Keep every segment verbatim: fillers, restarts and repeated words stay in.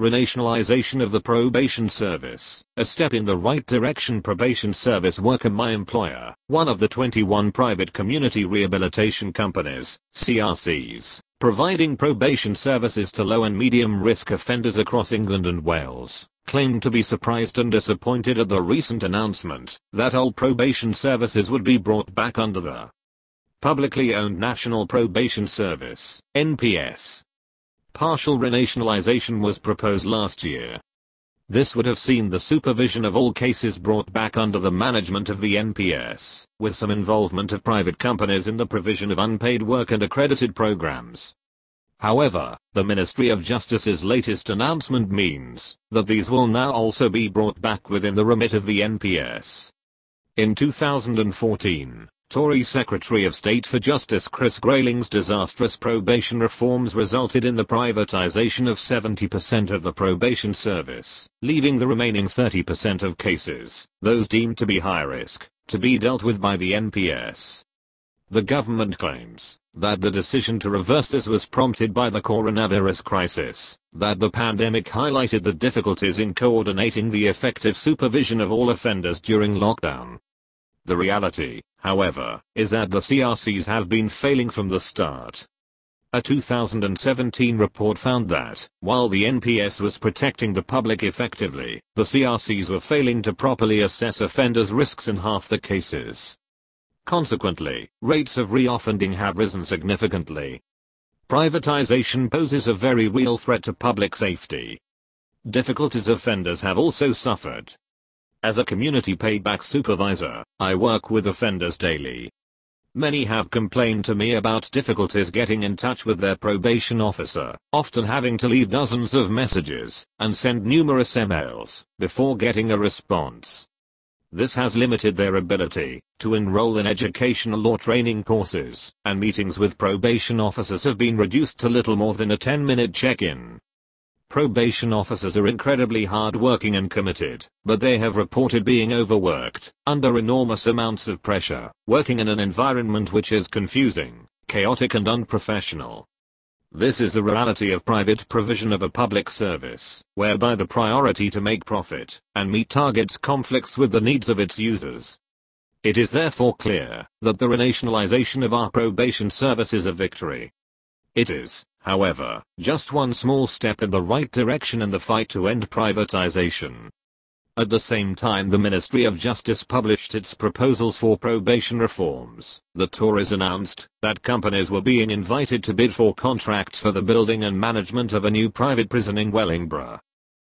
Renationalization of the probation service, a step in the right direction. Probation service worker My Employer, one of the twenty-one private community rehabilitation companies, C R Cs, providing probation services to low and medium risk offenders across England and Wales, claimed to be surprised and disappointed at the recent announcement that all probation services would be brought back under the publicly owned National Probation Service, N P S. Partial renationalization was proposed last year. This would have seen the supervision of all cases brought back under the management of the N P S, with some involvement of private companies in the provision of unpaid work and accredited programs. However, the Ministry of Justice's latest announcement means that these will now also be brought back within the remit of the N P S. In two thousand fourteen, Tory Secretary of State for Justice Chris Grayling's disastrous probation reforms resulted in the privatization of seventy percent of the probation service, leaving the remaining thirty percent of cases, those deemed to be high risk, to be dealt with by the N P S. The government claims that the decision to reverse this was prompted by the coronavirus crisis, that the pandemic highlighted the difficulties in coordinating the effective supervision of all offenders during lockdown. The reality, however, is that the C R Cs have been failing from the start. A two thousand seventeen report found that, while the N P S was protecting the public effectively, the C R Cs were failing to properly assess offenders' risks in half the cases. Consequently, rates of reoffending have risen significantly. Privatization poses a very real threat to public safety. Difficulties offenders have also suffered. As a community payback supervisor, I work with offenders daily. Many have complained to me about difficulties getting in touch with their probation officer, often having to leave dozens of messages and send numerous emails before getting a response. This has limited their ability to enroll in educational or training courses, and meetings with probation officers have been reduced to little more than a ten-minute check-in. Probation officers are incredibly hard-working and committed, but they have reported being overworked, under enormous amounts of pressure, working in an environment which is confusing, chaotic and unprofessional. This is the reality of private provision of a public service, whereby the priority to make profit and meet targets conflicts with the needs of its users. It is therefore clear that the renationalization of our probation service is a victory. It is, however, just one small step in the right direction in the fight to end privatization. At the same time the Ministry of Justice published its proposals for probation reforms, the Tories announced that companies were being invited to bid for contracts for the building and management of a new private prison in Wellingborough.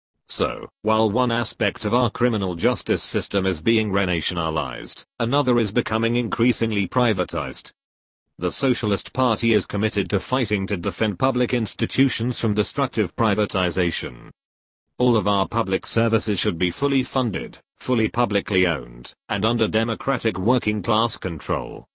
So, while one aspect of our criminal justice system is being renationalized, another is becoming increasingly privatized. The Socialist Party is committed to fighting to defend public institutions from destructive privatization. All of our public services should be fully funded, fully publicly owned, and under democratic working class control.